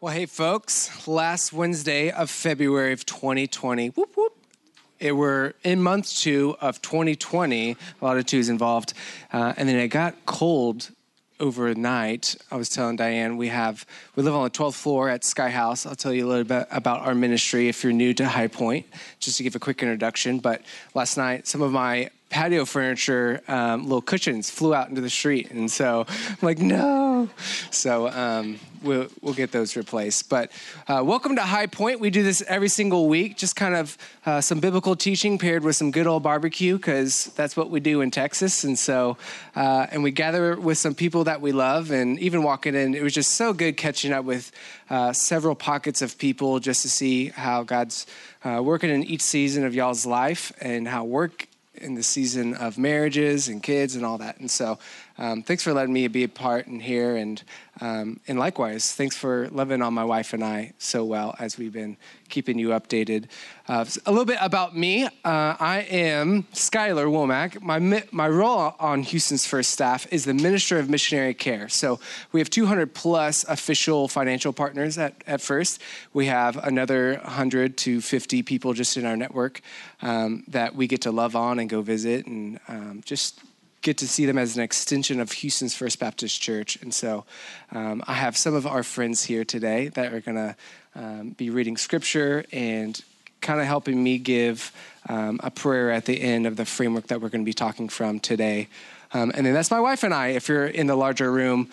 Well, hey, folks, last Wednesday of February of 2020, whoop, whoop. We're in month 2 of 2020, a lot of twos involved, and then it got cold overnight. I was telling Diane, we live on the 12th floor at Sky House. I'll tell you a little bit about our ministry if you're new to High Point, just to give a quick introduction. But last night, some of my patio furniture, little cushions, flew out into the street, and so I'm like, no. So we'll get those replaced. But welcome to High Point. We do this every single week, just kind of some biblical teaching paired with some good old barbecue, because that's what we do in Texas. And so, and we gather with some people that we love, and even walking in, it was just so good catching up with several pockets of people just to see how God's working in each season of y'all's life and how work in the season of marriages and kids and all that. And so thanks for letting me be a part in here. And likewise, thanks for loving on my wife and I so well as we've been keeping you updated. A little bit about me. I am Skylar Womack. My role on Houston's First Staff is the Minister of Missionary Care. So we have 200 plus official financial partners at First. We have another 100 to 50 people just in our network that we get to love on and go visit and just get to see them as an extension of Houston's First Baptist Church. And so I have some of our friends here today that are going to be reading scripture and kind of helping me give a prayer at the end of the framework that we're going to be talking from today. And then that's my wife and I, if you're in the larger room.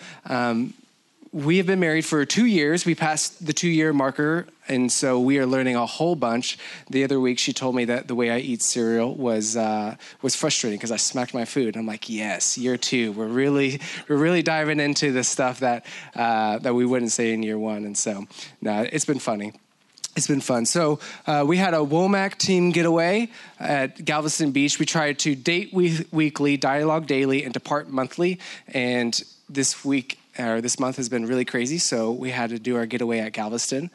We have been married for 2 years. We passed the 2-year marker, and so we are learning a whole bunch. The other week, she told me that the way I eat cereal was frustrating because I smacked my food. I'm like, yes, year 2. We're really diving into the stuff that we wouldn't say in year 1, and so no, it's been funny. It's been fun. So we had a Womack team getaway at Galveston Beach. We tried to date weekly, dialogue daily, and depart monthly, and this month has been really crazy, so we had to do our getaway at Galveston.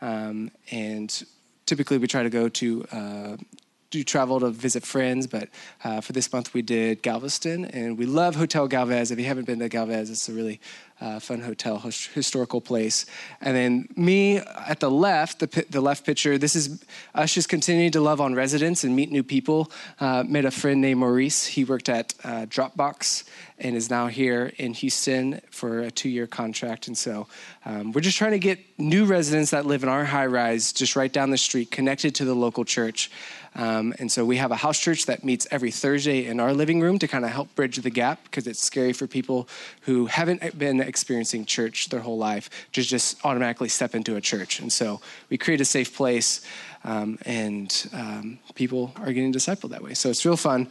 And typically we try to go to travel to visit friends, but for this month we did Galveston, and we love Hotel Galvez. If you haven't been to Galvez, it's a really fun hotel, historical place. And then me at the left, the left picture, this is us just continuing to love on residents and meet new people. Met a friend named Maurice. He worked at Dropbox and is now here in Houston for a 2-year contract. And so we're just trying to get new residents that live in our high rise just right down the street connected to the local church. And so we have a house church that meets every Thursday in our living room to kind of help bridge the gap, because it's scary for people who haven't been experiencing church their whole life to just automatically step into a church. And so we create a safe place, and people are getting discipled that way. So it's real fun.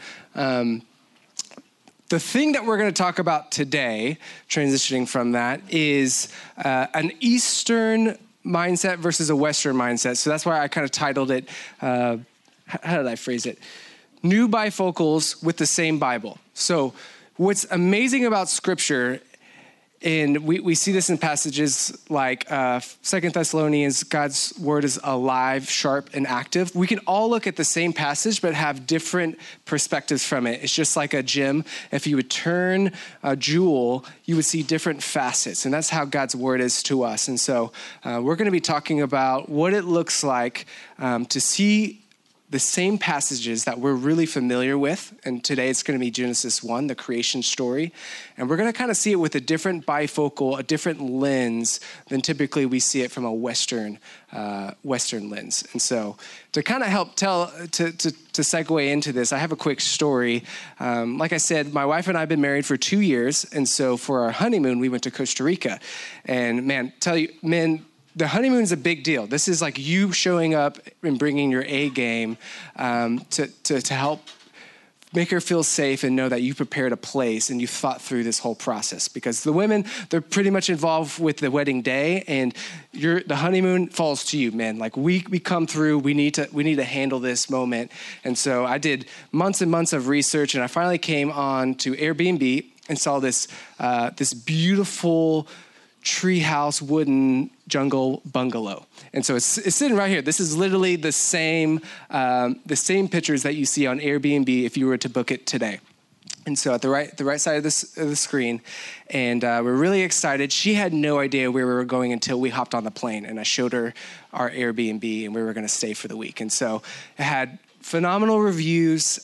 The thing that we're going to talk about today, transitioning from that, is an Eastern mindset versus a Western mindset. So that's why I kind of titled it, how did I phrase it? New bifocals with the same Bible. So what's amazing about Scripture, and we see this in passages like 2 Thessalonians, God's word is alive, sharp, and active. We can all look at the same passage, but have different perspectives from it. It's just like a gem. If you would turn a jewel, you would see different facets, and that's how God's word is to us. And so we're going to be talking about what it looks like to see the same passages that we're really familiar with. And today it's going to be Genesis 1, the creation story. And we're going to kind of see it with a different bifocal, a different lens than typically we see it from a Western lens. And so to kind of help to segue into this, I have a quick story. Like I said, my wife and I have been married for 2 years. And so for our honeymoon, we went to Costa Rica. And the honeymoon's a big deal. This is like you showing up and bringing your A game to help make her feel safe and know that you prepared a place and you thought through this whole process. Because the women, they're pretty much involved with the wedding day, and the honeymoon falls to you, man. Like we come through, we need to handle this moment. And so I did months and months of research, and I finally came on to Airbnb and saw this beautiful treehouse wooden jungle bungalow. And so it's sitting right here. This is literally the same pictures that you see on Airbnb if you were to book it today. And so at the right side of the screen, and we're really excited. She had no idea where we were going until we hopped on the plane, and I showed her our Airbnb, and we were going to stay for the week. And so it had phenomenal reviews,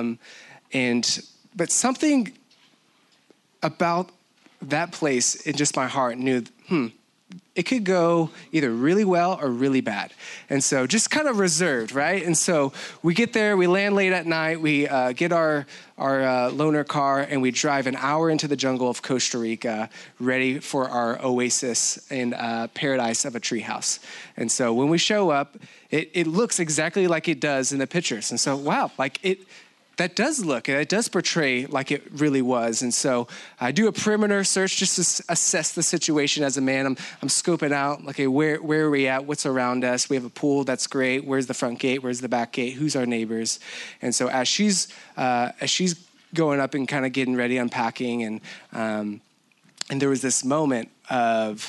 but something about that place in just my heart knew, it could go either really well or really bad. And so just kind of reserved, right? And so we get there, we land late at night, we get our loaner car, and we drive an hour into the jungle of Costa Rica, ready for our oasis and paradise of a treehouse. And so when we show up, it looks exactly like it does in the pictures. And so, wow, that does portray like it really was. And so I do a perimeter search just to assess the situation as a man. I'm scoping out, okay, where are we at? What's around us? We have a pool, that's great. Where's the front gate? Where's the back gate? Who's our neighbors? And so as she's going up and kind of getting ready, unpacking, and there was this moment of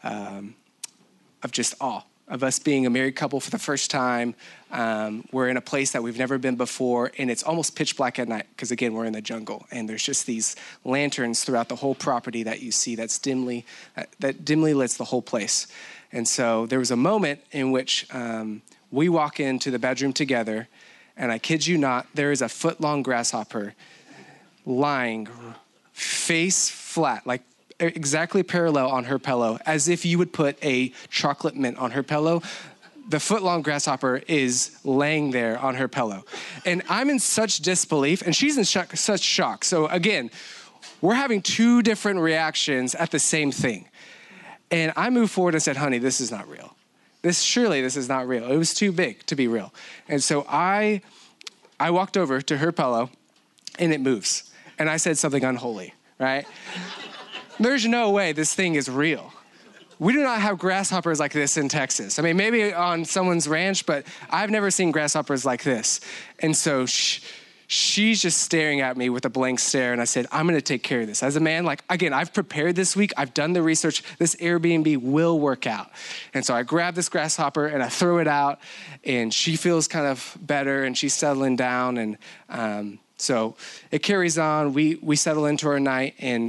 just awe of us being a married couple for the first time. We're in a place that we've never been before, and it's almost pitch black at night because, again, we're in the jungle, and there's just these lanterns throughout the whole property that you see that dimly lights the whole place. And so there was a moment in which we walk into the bedroom together, and I kid you not, there is a foot-long grasshopper lying face flat, like exactly parallel on her pillow, as if you would put a chocolate mint on her pillow. The foot-long grasshopper is laying there on her pillow. And I'm in such disbelief, and she's in such shock. So again, we're having two different reactions at the same thing. And I moved forward and said, honey, this is not real. Surely this is not real. It was too big to be real. And so I walked over to her pillow, and it moves. And I said something unholy, right? There's no way this thing is real. We do not have grasshoppers like this in Texas. I mean, maybe on someone's ranch, but I've never seen grasshoppers like this. And so she's just staring at me with a blank stare. And I said, I'm going to take care of this. As a man, again, I've prepared this week. I've done the research. This Airbnb will work out. And so I grab this grasshopper and I throw it out, and she feels kind of better, and she's settling down. And so it carries on. We settle into our night, and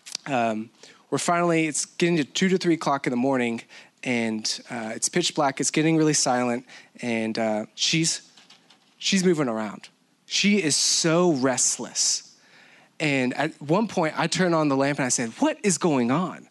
it's getting to 2 to 3 o'clock in the morning, and it's pitch black. It's getting really silent, and she's moving around. She is so restless. And at one point, I turn on the lamp and I said, what is going on?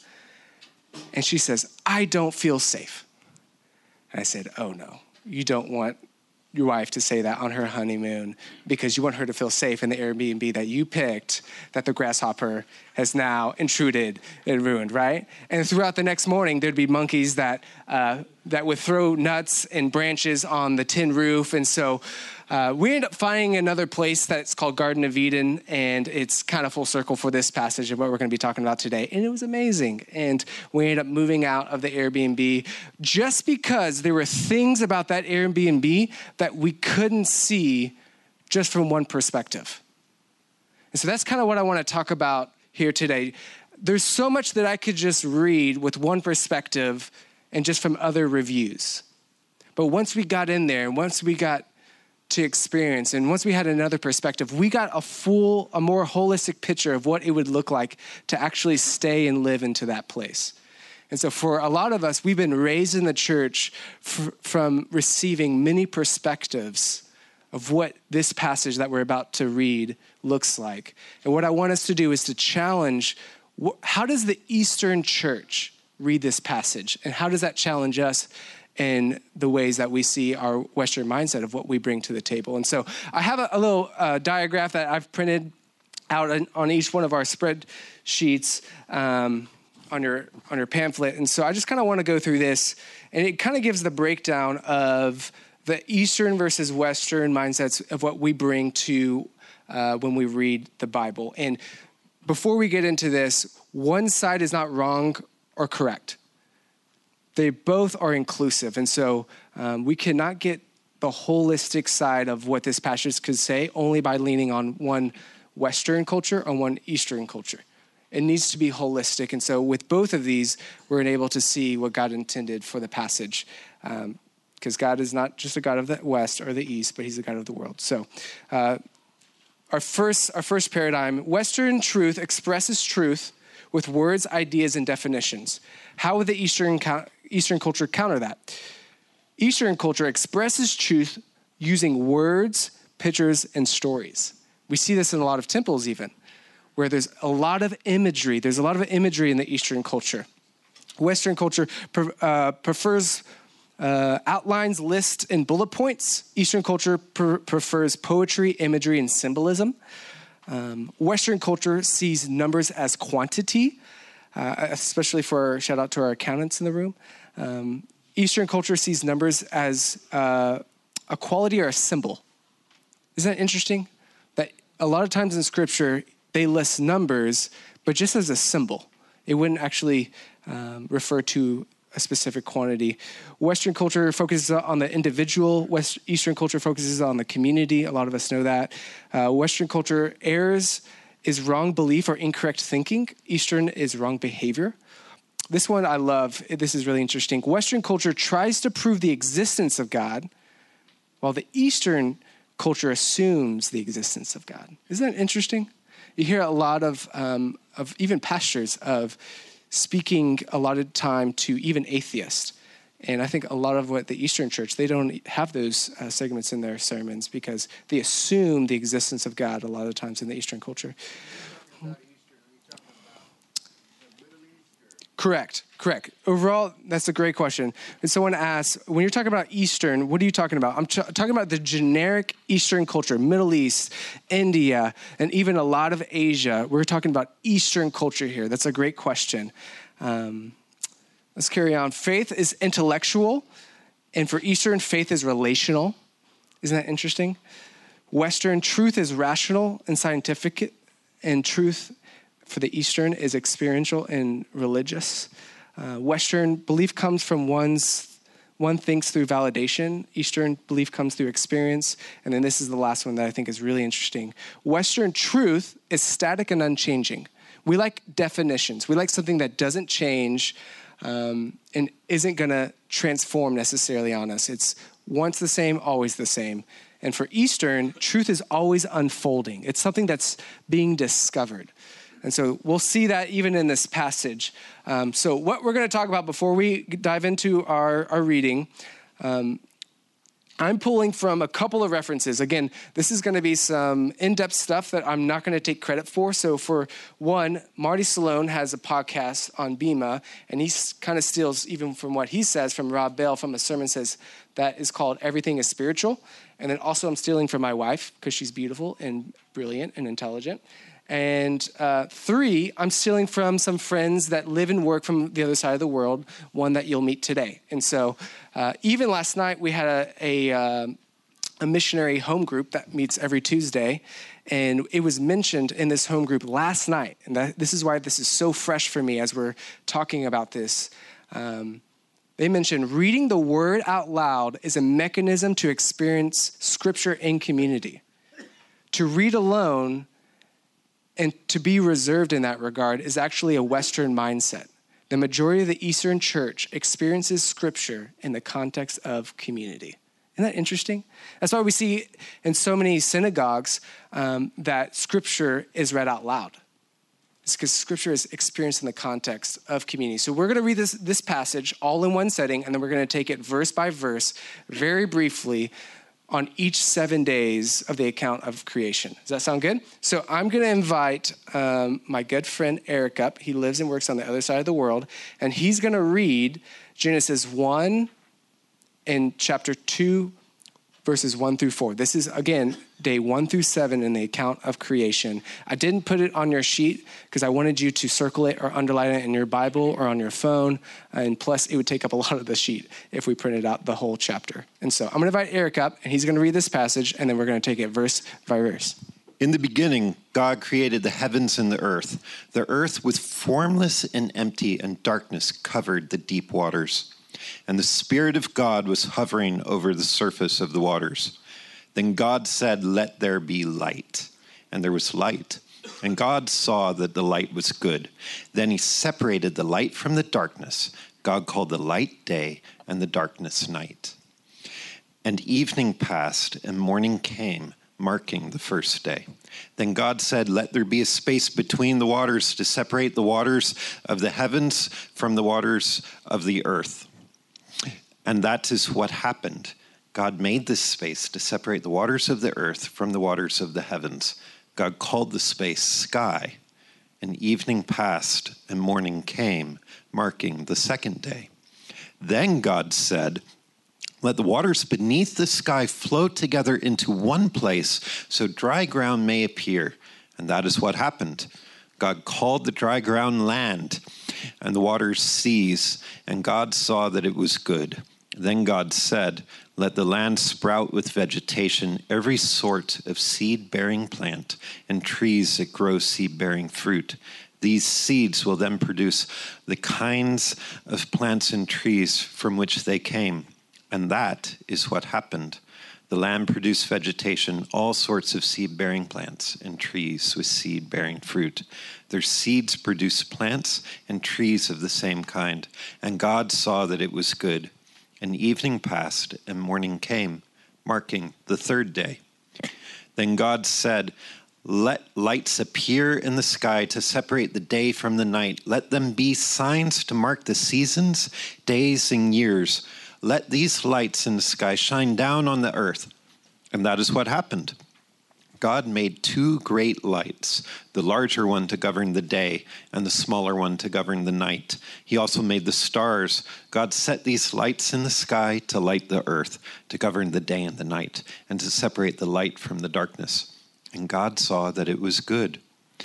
And she says, I don't feel safe. And I said, oh no, you don't want your wife to say that on her honeymoon because you want her to feel safe in the Airbnb that you picked, that the grasshopper has now intruded and ruined, right? And throughout the next morning, there'd be monkeys that would throw nuts and branches on the tin roof. And so we ended up finding another place that's called Garden of Eden, and it's kind of full circle for this passage of what we're going to be talking about today. And it was amazing. And we ended up moving out of the Airbnb just because there were things about that Airbnb that we couldn't see just from one perspective. And so that's kind of what I want to talk about here today. There's so much that I could just read with one perspective and just from other reviews. But once we got in there, and once we got to experience, and once we had another perspective, we got a more holistic picture of what it would look like to actually stay and live into that place. And so for a lot of us, we've been raised in the church from receiving many perspectives of what this passage that we're about to read looks like. And what I want us to do is to challenge, how does the Eastern church read this passage? And how does that challenge us in the ways that we see our Western mindset of what we bring to the table? And so I have a little diagram that I've printed out on each one of our spreadsheets on your pamphlet. And so I just kind of want to go through this, and it kind of gives the breakdown of the Eastern versus Western mindsets of what we bring to when we read the Bible. And before we get into this, one side is not wrong or correct. They both are inclusive. And so we cannot get the holistic side of what this passage could say only by leaning on one Western culture or one Eastern culture. It needs to be holistic. And so with both of these, we're able to see what God intended for the passage. Because God is not just a God of the West or the East, but he's a God of the world. So our our first paradigm, Western truth expresses truth with words, ideas, and definitions. How would the Eastern culture counter that? Eastern culture expresses truth using words, pictures, and stories. We see this in a lot of temples even, where there's a lot of imagery. There's a lot of imagery in the Eastern culture. Western culture prefers outlines, lists, and bullet points. Eastern culture prefers poetry, imagery, and symbolism. Western culture sees numbers as quantity, especially shout out to our accountants in the room. Eastern culture sees numbers as a quality or a symbol. Isn't that interesting? That a lot of times in Scripture, they list numbers, but just as a symbol. It wouldn't actually refer to a specific quantity. Western culture focuses on the individual. Eastern culture focuses on the community. A lot of us know that. Western culture is wrong belief or incorrect thinking. Eastern is wrong behavior. This one I love. This is really interesting. Western culture tries to prove the existence of God, while the Eastern culture assumes the existence of God. Isn't that interesting? You hear a lot of even pastors of speaking a lot of time to even atheists. And I think a lot of what the Eastern church, they don't have those segments in their sermons because they assume the existence of God a lot of times in the Eastern culture. Correct. Overall, that's a great question. And someone asks, when you're talking about Eastern, what are you talking about? I'm talking about the generic Eastern culture, Middle East, India, and even a lot of Asia. We're talking about Eastern culture here. That's a great question. Let's carry on. Faith is intellectual, and for Eastern, faith is relational. Isn't that interesting? Western, truth is rational and scientific, and truth for the Eastern is experiential and religious. Western belief comes from one thinks through validation. Eastern belief comes through experience. And then this is the last one that I think is really interesting. Western truth is static and unchanging. We like definitions. We like something that doesn't change and isn't going to transform necessarily on us. It's once the same, always the same. And for Eastern, truth is always unfolding. It's something that's being discovered. And so we'll see that even in this passage. So what we're going to talk about before we dive into our reading, I'm pulling from a couple of references. Again, this is going to be some in-depth stuff that I'm not going to take credit for. So for one, Marty Salone has a podcast on Bema, and he kind of steals even from what he says from Rob Bell from a sermon says that is called Everything is Spiritual. And then also I'm stealing from my wife because she's beautiful and brilliant and intelligent. And 3, I'm stealing from some friends that live and work from the other side of the world, one that you'll meet today. And so even last night, we had a missionary home group that meets every Tuesday. And it was mentioned in this home group last night. And this is why this is so fresh for me as we're talking about this. They mentioned reading the word out loud is a mechanism to experience scripture in community. To read alone and to be reserved in that regard is actually a Western mindset. The majority of the Eastern church experiences scripture in the context of community. Isn't that interesting? That's why we see in so many synagogues that scripture is read out loud. It's because scripture is experienced in the context of community. So we're going to read this passage all in one setting, and then we're going to take it verse by verse, very briefly, on each 7 days of the account of creation. Does that sound good? So I'm going to invite my good friend Eric up. He lives and works on the other side of the world, and he's going to read Genesis 1 and chapter 2, verses 1 through 4. This is, again, day 1 through 7 in the account of creation. I didn't put it on your sheet because I wanted you to circle it or underline it in your Bible or on your phone. And plus, it would take up a lot of the sheet if we printed out the whole chapter. And so I'm going to invite Eric up, and he's going to read this passage, and then we're going to take it verse by verse. In the beginning, God created the heavens and the earth. The earth was formless and empty, and darkness covered the deep waters. And the Spirit of God was hovering over the surface of the waters. Then God said, "Let there be light." And there was light. And God saw that the light was good. Then he separated the light from the darkness. God called the light day and the darkness night. And evening passed and morning came, marking the first day. Then God said, "Let there be a space between the waters to separate the waters of the heavens from the waters of the earth." And that is what happened. God made this space to separate the waters of the earth from the waters of the heavens. God called the space sky. And evening passed and morning came, marking the second day. Then God said, "Let the waters beneath the sky flow together into one place, so dry ground may appear." And that is what happened. God called the dry ground land, and the waters seas, and God saw that it was good. Then God said, "Let the land sprout with vegetation, every sort of seed-bearing plant, and trees that grow seed-bearing fruit. These seeds will then produce the kinds of plants and trees from which they came." And that is what happened. The land produced vegetation, all sorts of seed-bearing plants and trees with seed-bearing fruit. Their seeds produced plants and trees of the same kind. And God saw that it was good. And evening passed and morning came, marking the third day. Then God said, "Let lights appear in the sky to separate the day from the night. Let them be signs to mark the seasons, days, and years. Let these lights in the sky shine down on the earth." And that is what happened. God made two great lights, the larger one to govern the day and the smaller one to govern the night. He also made the stars. God set these lights in the sky to light the earth, to govern the day and the night, and to separate the light from the darkness. And God saw that it was good.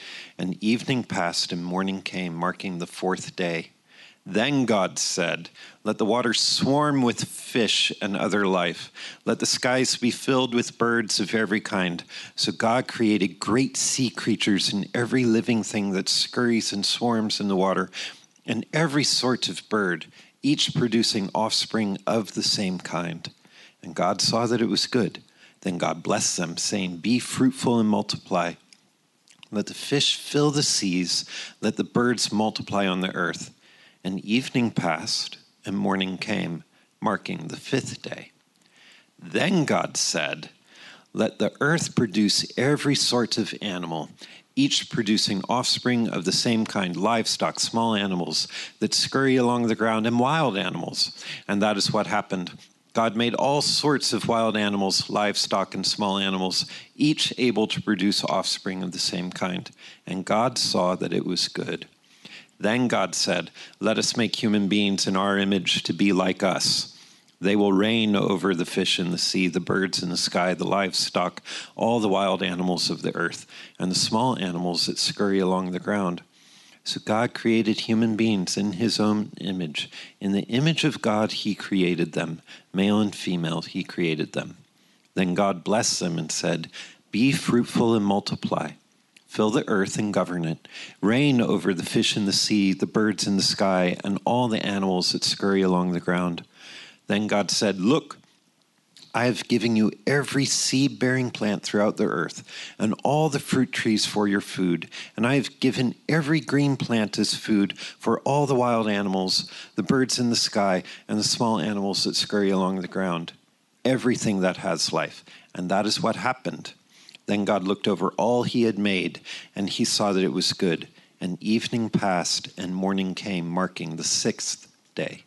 And evening passed and morning came, marking the fourth day. Then God said, "Let the waters swarm with fish and other life. Let the skies be filled with birds of every kind." So God created great sea creatures and every living thing that scurries and swarms in the water, and every sort of bird, each producing offspring of the same kind. And God saw that it was good. Then God blessed them, saying, "Be fruitful and multiply. Let the fish fill the seas. Let the birds multiply on the earth." And evening passed, and morning came, marking the fifth day. Then God said, "Let the earth produce every sort of animal, each producing offspring of the same kind, livestock, small animals that scurry along the ground, and wild animals." And that is what happened. God made all sorts of wild animals, livestock, and small animals, each able to produce offspring of the same kind. And God saw that it was good. Then God said, "Let us make human beings in our image to be like us. They will reign over the fish in the sea, the birds in the sky, the livestock, all the wild animals of the earth, and the small animals that scurry along the ground." So God created human beings in his own image. In the image of God, he created them. Male and female, he created them. Then God blessed them and said, "Be fruitful and multiply. Fill the earth and govern it. Reign over the fish in the sea, the birds in the sky, and all the animals that scurry along the ground." Then God said, "Look, I have given you every seed-bearing plant throughout the earth, and all the fruit trees for your food. And I have given every green plant as food for all the wild animals, the birds in the sky, and the small animals that scurry along the ground, everything that has life." And that is what happened. Then God looked over all he had made, and he saw that it was good. And evening passed, and morning came, marking the sixth day.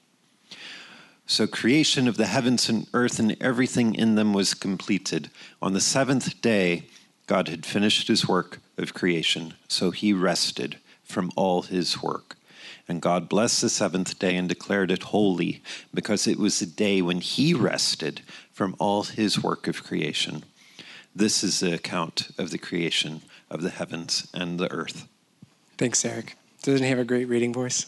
So creation of the heavens and earth and everything in them was completed. On the seventh day, God had finished his work of creation, so he rested from all his work. And God blessed the seventh day and declared it holy, because it was the day when he rested from all his work of creation. This is the account of the creation of the heavens and the earth. Thanks, Eric. Doesn't he have a great reading voice?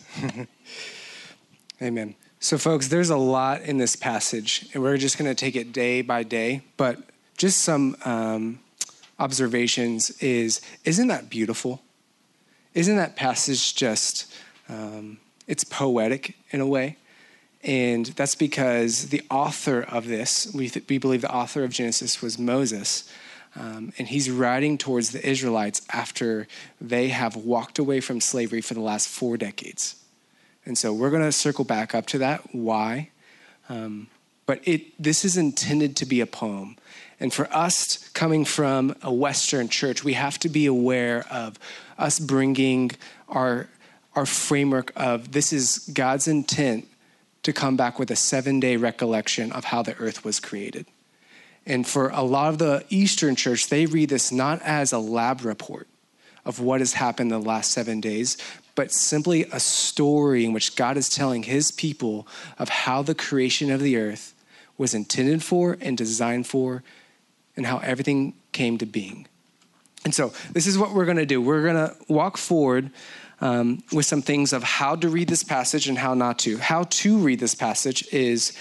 Amen. So, folks, there's a lot in this passage, and we're just going to take it day by day. But just some observations isn't that beautiful? Isn't that passage just, it's poetic in a way? And that's because the author of this, we believe the author of Genesis was Moses. And he's writing towards the Israelites after they have walked away from slavery for the last 4 decades. And so we're going to circle back up to that. Why? but this is intended to be a poem. And for us coming from a Western church, we have to be aware of us bringing our framework of this is God's intent to come back with a 7-day recollection of how the earth was created. And for a lot of the Eastern church, they read this not as a lab report of what has happened in the last 7 days, but simply a story in which God is telling his people of how the creation of the earth was intended for and designed for, and how everything came to being. And so this is what we're going to do. We're going to walk forward with some things of how to read this passage and how not to. How to read this passage is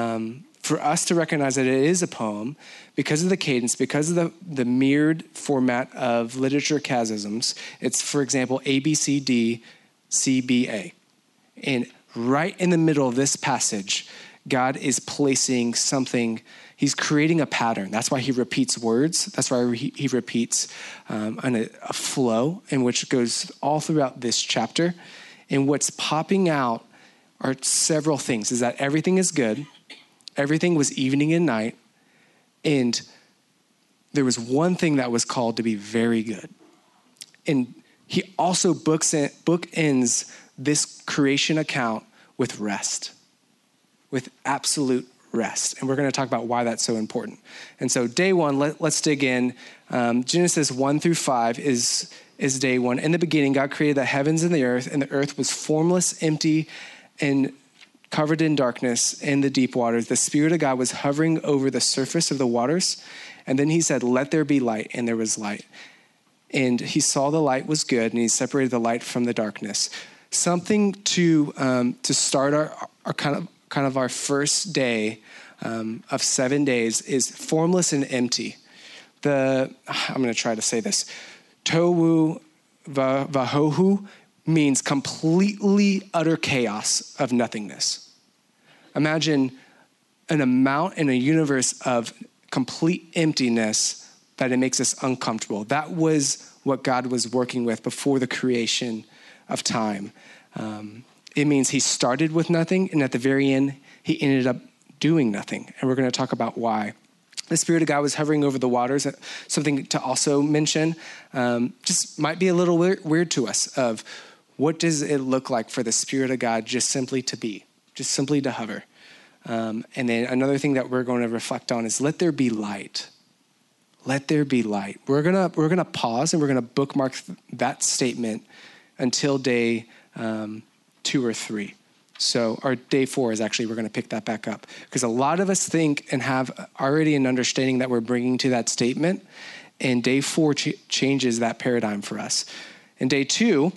for us to recognize that it is a poem because of the cadence, because of the mirrored format of literature chiasms. It's, for example, A, B, C, D, C, B, A. And right in the middle of this passage, God is placing something. He's creating a pattern. That's why he repeats words. That's why he repeats a flow in which goes all throughout this chapter. And what's popping out are several things, is that everything is good. Everything was evening and night. And there was one thing that was called to be very good. And he also bookends this creation account with rest, with absolute rest. And we're going to talk about why that's so important. And so day one, let's dig in. Genesis 1-5 is day one. In the beginning, God created the heavens and the earth was formless, empty, and covered in darkness in the deep waters. The Spirit of God was hovering over the surface of the waters. And then he said, let there be light, and there was light. And he saw the light was good, and he separated the light from the darkness. Something to start our kind of our first day of 7 days is formless and empty. I'm going to try to say this. Tohu vahohu means completely utter chaos of nothingness. Imagine an amount in a universe of complete emptiness that it makes us uncomfortable. That was what God was working with before the creation of time. It means he started with nothing, and at the very end, he ended up doing nothing. And we're going to talk about why. The Spirit of God was hovering over the waters. Something to also mention, just might be a little weird to us, of what does it look like for the Spirit of God just simply to be, just simply to hover. And then another thing that we're going to reflect on is let there be light. Let there be light. We're gonna pause and we're gonna bookmark that statement until day 2 or 3. So our day 4 is actually, we're going to pick that back up. Because a lot of us think and have already an understanding that we're bringing to that statement. And day 4 changes that paradigm for us. In day 2,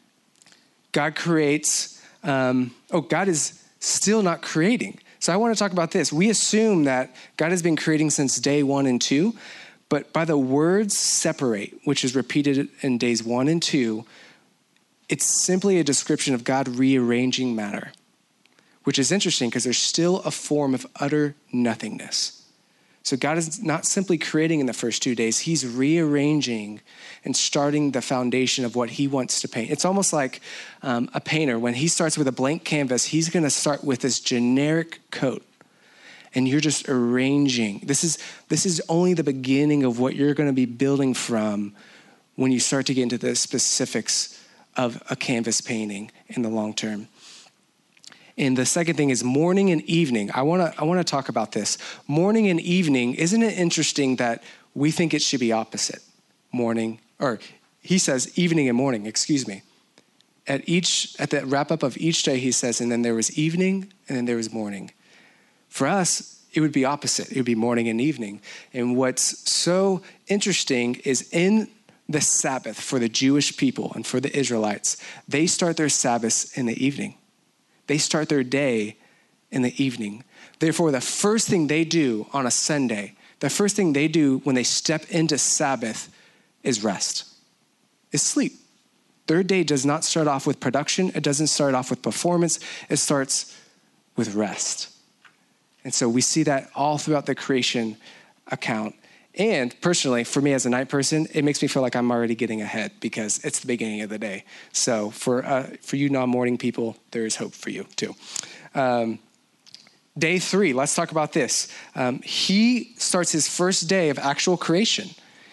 God creates, God is still not creating. So I want to talk about this. We assume that God has been creating since day 1 and 2. But by the words separate, which is repeated in days 1 and 2, it's simply a description of God rearranging matter, which is interesting because there's still a form of utter nothingness. So God is not simply creating in the first 2 days. He's rearranging and starting the foundation of what he wants to paint. It's almost like a painter. When he starts with a blank canvas, he's going to start with this generic coat. And you're just arranging. This is only the beginning of what you're going to be building from when you start to get into the specifics of a canvas painting in the long term. And the second thing is morning and evening. I want to talk about this. Morning and evening, isn't it interesting that we think it should be opposite? Morning, or he says evening and morning, excuse me. At the wrap up of each day, he says, and then there was evening and then there was morning. For us, it would be opposite. It would be morning and evening. And what's so interesting is in the Sabbath for the Jewish people and for the Israelites, they start their Sabbaths in the evening. They start their day in the evening. Therefore, the first thing they do on a Sunday, the first thing they do when they step into Sabbath is rest, is sleep. Their day does not start off with production. It doesn't start off with performance. It starts with rest. And so we see that all throughout the creation account. And personally, for me as a night person, it makes me feel like I'm already getting ahead because it's the beginning of the day. So for you non-morning people, there is hope for you too. Day 3, let's talk about this. He starts his first day of actual creation.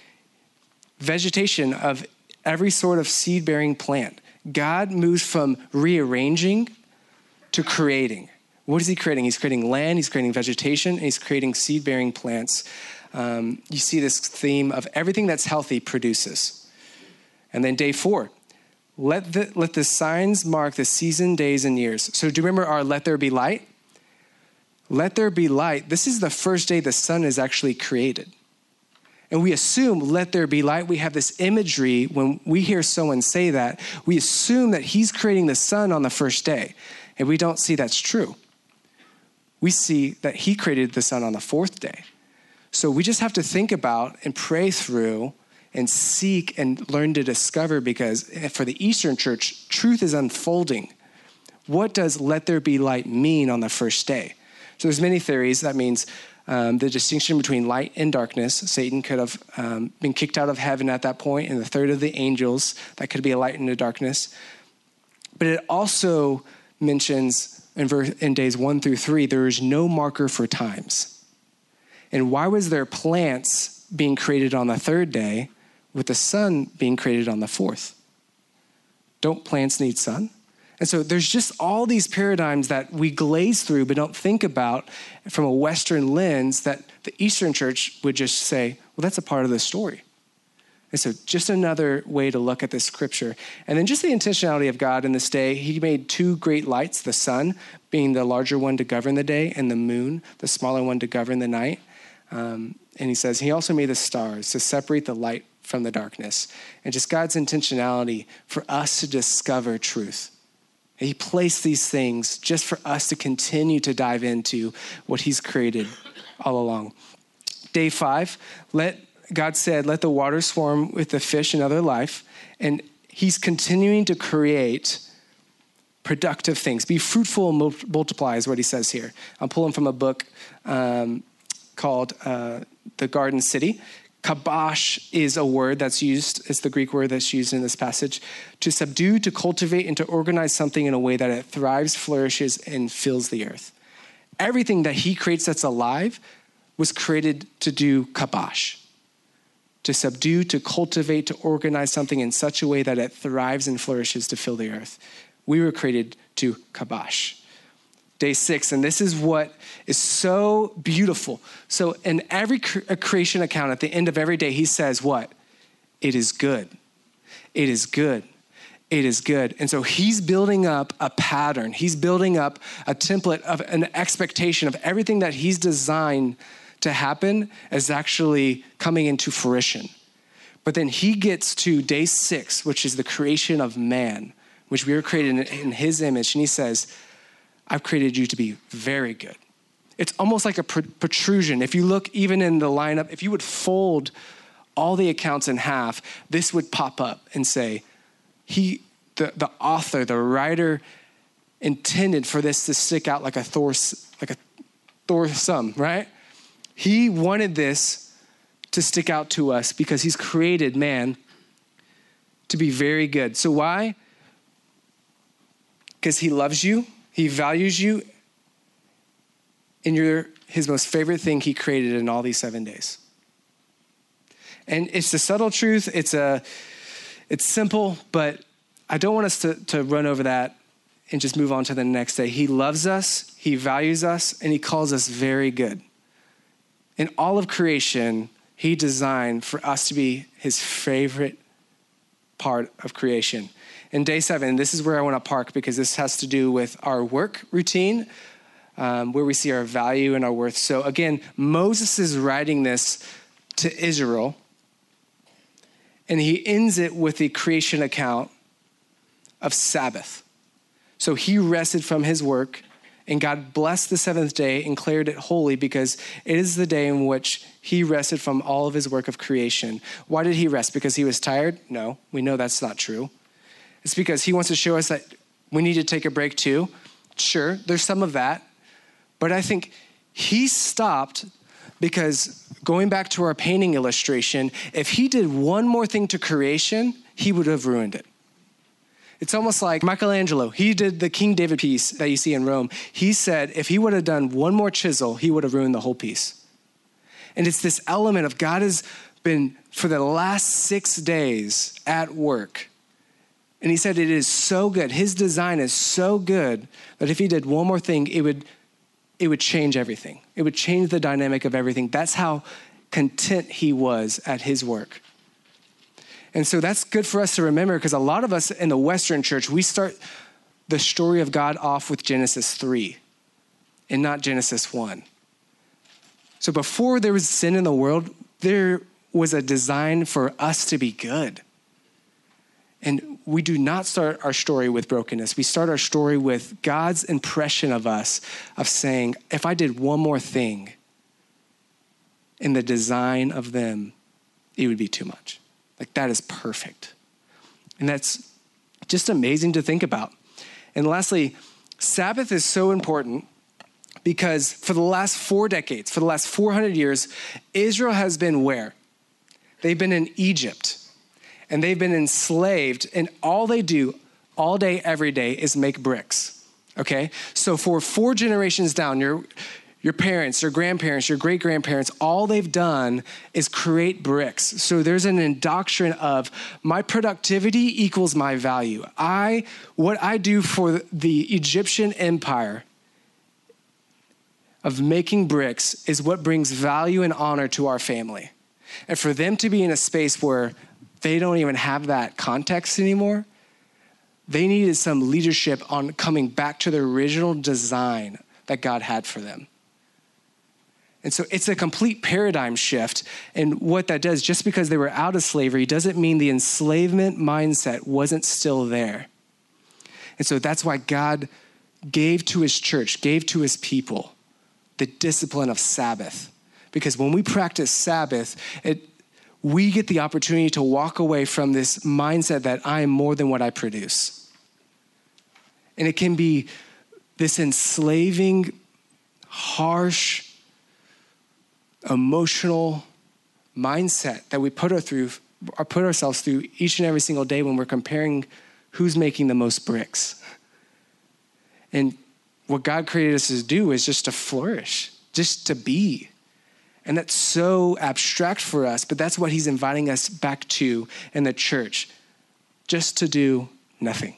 Vegetation of every sort of seed-bearing plant. God moves from rearranging to creating. What is he creating? He's creating land, he's creating vegetation, and he's creating seed-bearing plants. You see this theme of everything that's healthy produces. And then day 4, let the signs mark the season, days, and years. So do you remember our let there be light? Let there be light. This is the first day the sun is actually created. And we assume, let there be light. We have this imagery when we hear someone say that, we assume that he's creating the sun on the first day. And we don't see that's true. We see that he created the sun on the 4th day. So we just have to think about and pray through and seek and learn to discover, because for the Eastern church, truth is unfolding. What does let there be light mean on the first day? So there's many theories. That means the distinction between light and darkness. Satan could have been kicked out of heaven at that point, and the third of the angels, that could be a light and a darkness. But it also mentions in days 1 through 3, there is no marker for times. And why was there plants being created on the 3rd day with the sun being created on the 4th? Don't plants need sun? And so there's just all these paradigms that we glaze through but don't think about from a Western lens that the Eastern church would just say, well, that's a part of the story. And so just another way to look at this scripture. And then just the intentionality of God in this day. He made 2 great lights, the sun being the larger one to govern the day, and the moon, the smaller one to govern the night. And he says he also made the stars to separate the light from the darkness. And just God's intentionality for us to discover truth. He placed these things just for us to continue to dive into what he's created all along. Day 5, God said, let the waters swarm with the fish and other life. And he's continuing to create productive things. Be fruitful and multiply is what he says here. I'm pulling from a book called The Garden City. Kabosh is a word that's used, it's the Greek word that's used in this passage, to subdue, to cultivate, and to organize something in a way that it thrives, flourishes, and fills the earth. Everything that he creates that's alive was created to do kabosh, to subdue, to cultivate, to organize something in such a way that it thrives and flourishes to fill the earth. We were created to kabosh. Day 6, and this is what is so beautiful. So in every creation account, at the end of every day, he says what? It is good. It is good. It is good. And so he's building up a pattern. He's building up a template of an expectation of everything that he's designed to happen is actually coming into fruition. But then he gets to day 6, which is the creation of man, which we were created in his image. And he says, I've created you to be very good. It's almost like a protrusion. If you look even in the lineup, if you would fold all the accounts in half, this would pop up and say, the author, the writer intended for this to stick out like a Thor thumb, right? He wanted this to stick out to us because he's created man to be very good. So why? Because he loves you. He values you, and you're his most favorite thing he created in all these 7 days. And it's the subtle truth. It's simple, but I don't want us to run over that and just move on to the next day. He loves us, he values us, and he calls us very good. In all of creation, he designed for us to be his favorite part of creation. In day 7, this is where I want to park because this has to do with our work routine, where we see our value and our worth. So again, Moses is writing this to Israel, and he ends it with the creation account of Sabbath. So he rested from his work, and God blessed the 7th day and declared it holy because it is the day in which he rested from all of his work of creation. Why did he rest? Because he was tired? No, we know that's not true. It's because he wants to show us that we need to take a break too. Sure, there's some of that. But I think he stopped because, going back to our painting illustration, if he did one more thing to creation, he would have ruined it. It's almost like Michelangelo. He did the King David piece that you see in Rome. He said if he would have done one more chisel, he would have ruined the whole piece. And it's this element of God has been, for the last 6 days, at work. And he said it is so good. His design is so good that if he did one more thing, it would change everything. It would change the dynamic of everything. That's how content he was at his work. And so that's good for us to remember, because a lot of us in the Western church, we start the story of God off with Genesis 3 and not Genesis 1. So before there was sin in the world, there was a design for us to be good. And we do not start our story with brokenness. We start our story with God's impression of us, of saying, if I did one more thing in the design of them, it would be too much. Like, that is perfect. And that's just amazing to think about. And lastly, Sabbath is so important because for the last 4 decades, for the last 400 years, Israel has been where? They've been in Egypt. And they've been enslaved, and all they do all day, every day is make bricks, okay? So for 4 generations down, your parents, your grandparents, your great-grandparents, all they've done is create bricks. So there's an indoctrination of my productivity equals my value. What I do for the Egyptian empire of making bricks is what brings value and honor to our family. And for them to be in a space where they don't even have that context anymore, they needed some leadership on coming back to the original design that God had for them. And so it's a complete paradigm shift. And what that does, just because they were out of slavery, doesn't mean the enslavement mindset wasn't still there. And so that's why God gave to his church, gave to his people, the discipline of Sabbath. Because when we practice Sabbath, we get the opportunity to walk away from this mindset that I am more than what I produce. And it can be this enslaving, harsh, emotional mindset that we put ourselves through each and every single day when we're comparing who's making the most bricks. And what God created us to do is just to flourish, just to be. And that's so abstract for us, but that's what he's inviting us back to in the church. Just to do nothing.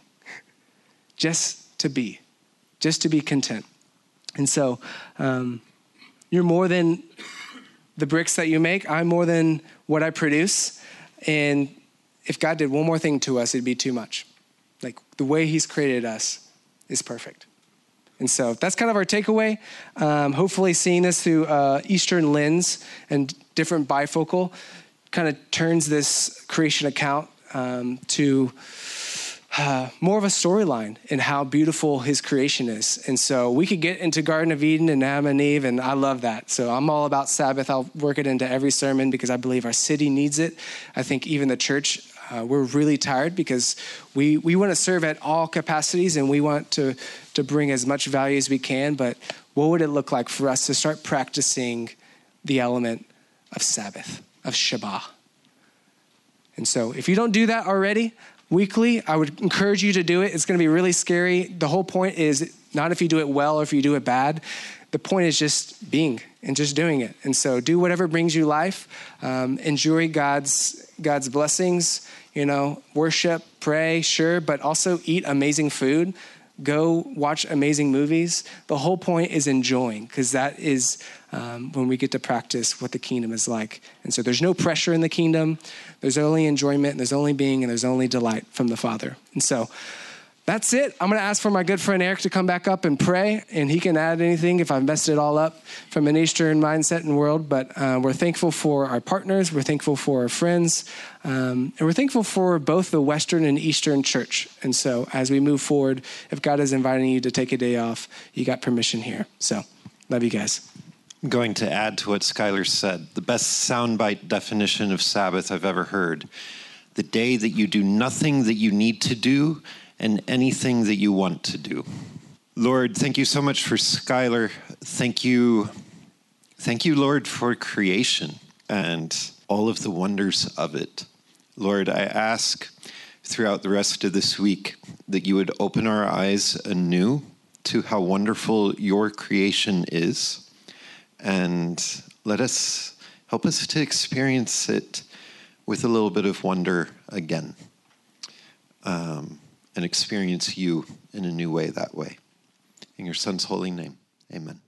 Just to be content. And so you're more than the bricks that you make. I'm more than what I produce. And if God did one more thing to us, it'd be too much. Like, the way he's created us is perfect. And so that's kind of our takeaway. Hopefully seeing this through Eastern lens and different bifocal kind of turns this creation account to more of a storyline in how beautiful his creation is. And so we could get into Garden of Eden and Adam and Eve, and I love that. So I'm all about Sabbath. I'll work it into every sermon because I believe our city needs it. I think even the church, we're really tired because we want to serve at all capacities and we want to bring as much value as we can. But what would it look like for us to start practicing the element of Sabbath, of Shabbat? And so if you don't do that already, weekly, I would encourage you to do it. It's going to be really scary. The whole point is not if you do it well or if you do it bad. The point is just being and just doing it. And so do whatever brings you life. Enjoy God's blessings, worship, pray, sure, but also eat amazing food. Go watch amazing movies. The whole point is enjoying, because that is when we get to practice what the kingdom is like. And so there's no pressure in the kingdom. There's only enjoyment, and there's only being, and there's only delight from the Father. And so that's it. I'm going to ask for my good friend Eric to come back up and pray, and he can add anything if I've messed it all up from an Eastern mindset and world. But we're thankful for our partners. We're thankful for our friends. And we're thankful for both the Western and Eastern church. And so as we move forward, if God is inviting you to take a day off, you got permission here. So love you guys. I'm going to add to what Skylar said. The best soundbite definition of Sabbath I've ever heard. The day that you do nothing that you need to do and anything that you want to do. Lord, thank you so much for Skylar. Thank you, Lord, for creation and all of the wonders of it. Lord, I ask throughout the rest of this week, that you would open our eyes anew to how wonderful your creation is, and help us to experience it with a little bit of wonder again, and experience you in a new way that way. In your Son's holy name, amen.